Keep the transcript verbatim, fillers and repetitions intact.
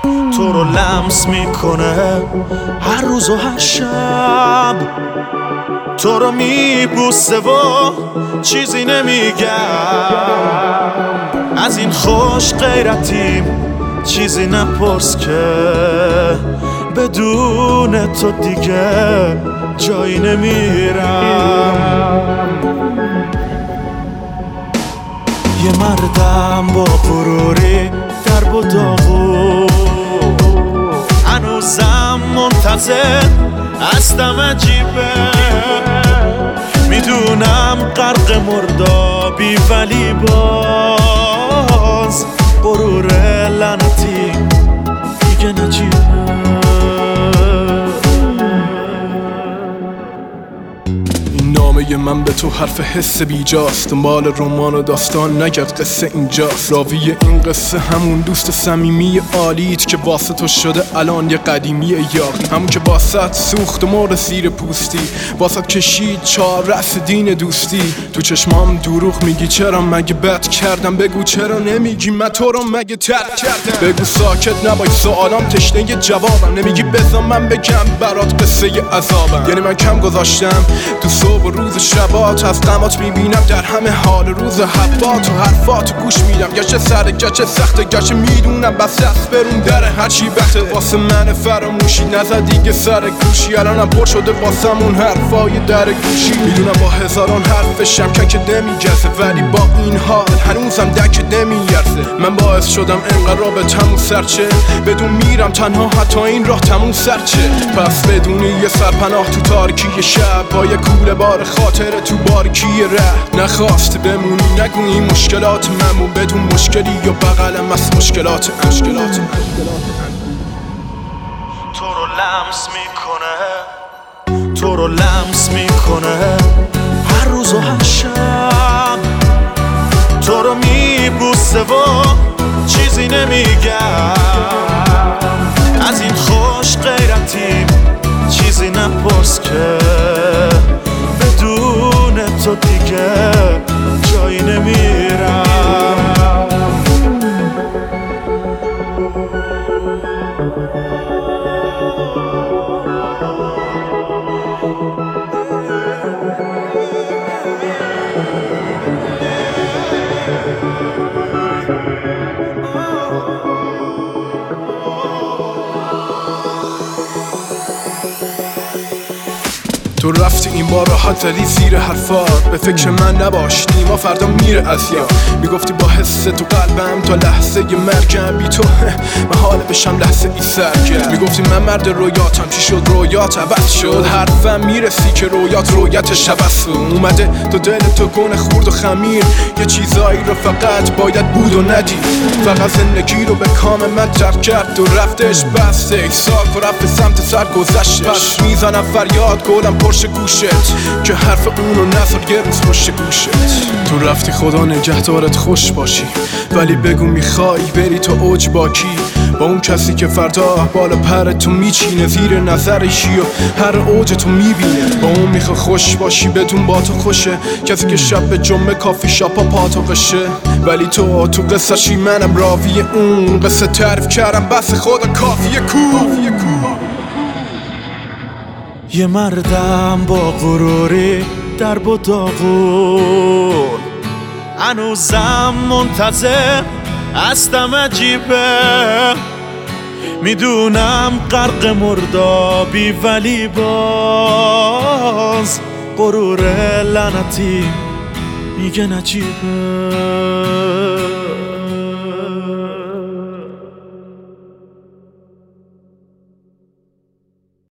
تو رو لمس میکنه هر روز و هر شب، تو رو میبوسه و چیزی نمیگم. از این خوش غیرتیم چیزی نپرس که بدون تو دیگه جایی نمیرم. یه مردم با غروری درب و داغو، هنوزم منتظر هستم. عجیبه میدونم غرق مردابی، ولی باز غرور لعنتی دیگه نجیبه. نامه من به تو حرف حس بیجاست، دنبال رمان و داستان نگرد قصه اینجاست. راوی این قصه همون دوست صمیمی عالیت که واسه تو شده الان یه قدیمی یاقی، همون که واسط سوخت و مرد زیر پوستی، واسط کشید چهار رأس دین دوستی. تو چشمام دروغ میگی چرا مگه بد کردم؟ بگو چرا نمیگی من تو رو مگه ترک کردم؟ بگو ساکت نباش سوالام تشنه جوابم، نمیگی بذار من بگم برات قصه عذابم. یعنی من کم گذاشتم تو صبح و روز شبات، از غمات میبینم در همه حال روز حبات، و حرفاتو گوش میدم گرچه سرده گرچه سخته، گرچه میدونم بس دست برون در هرچی بخته. واسه من فراموشی نزد دیگه سر گوشی، الانم پر شده واسمون حرفای در گوشی. میدونم با هزاران حرفشم که نمیگرسه، ولی با این حال هنوزم دک نمیارزه. من باعث شدم انقدر به تموم سرچه، بدون میرم تنها حتی این راه تموم سرچه. پس بدونی یه سرپناه تو تاریکی شب، با یه کوله بار خاطر تو بارکی ره. نخواست بمونی نگویی مشکلات منمون، بدون مشکلی یا بغلم از مشکلات مشکلات تو رو لمس میکنه، تو رو لمس میکنه هر روز و هر شب، تو رو میبوسه و چیزی نمیگم. از این خوش غیرتیم چیزی نپرس که بدون تو دیگه جایی نمیرم. تو رفتی این بار راحت زدی زیر حرفات، به فکر من نباش نیما فردا میره از یاد. میگفتی با حس تو قلبم تا لحظه ی مرگم، بی تو من حال بشم لحظه ای سرگرم. میگفتی من مرد رویاتم، چی شد رویات عوض شد؟ حرفم میرسی که رویات رویتش عوض شد. اومده تو دل تو کنه خورد و خمیر، یه چیزایی رو فقط باید بود و ندید. فقط زندگی رو به کام من ترک کرد و رفتش بسته یک ساک و رفت سمت سر گذشتش. پس میزنم فریاد گلم پرش گوشت که حرف اونو نذار یه روز پشت گوشت. تو رفتی خدا نگهدارت خوش باشی، ولی بگو میخوای بری تا اوج با کی؟ با اون کسی که فردا بالا پر تو میچینه زیر نظرشی و هر اوج تو میبینه. با اون میخوای خوش باشی بدون با تو خوشه، کسی که شب به جمعه کافی شاپا پاتو بشه. ولی تو تو قصه چی منم راوی اون قصه تعریف کردم بس خدا کافیه کو. یه مردم با غروری درب و داغون، هنوزم منتظر هستم. عجیبه میدونم غرق مردابی، ولی باز غرور لعنتی میگه نجیبه.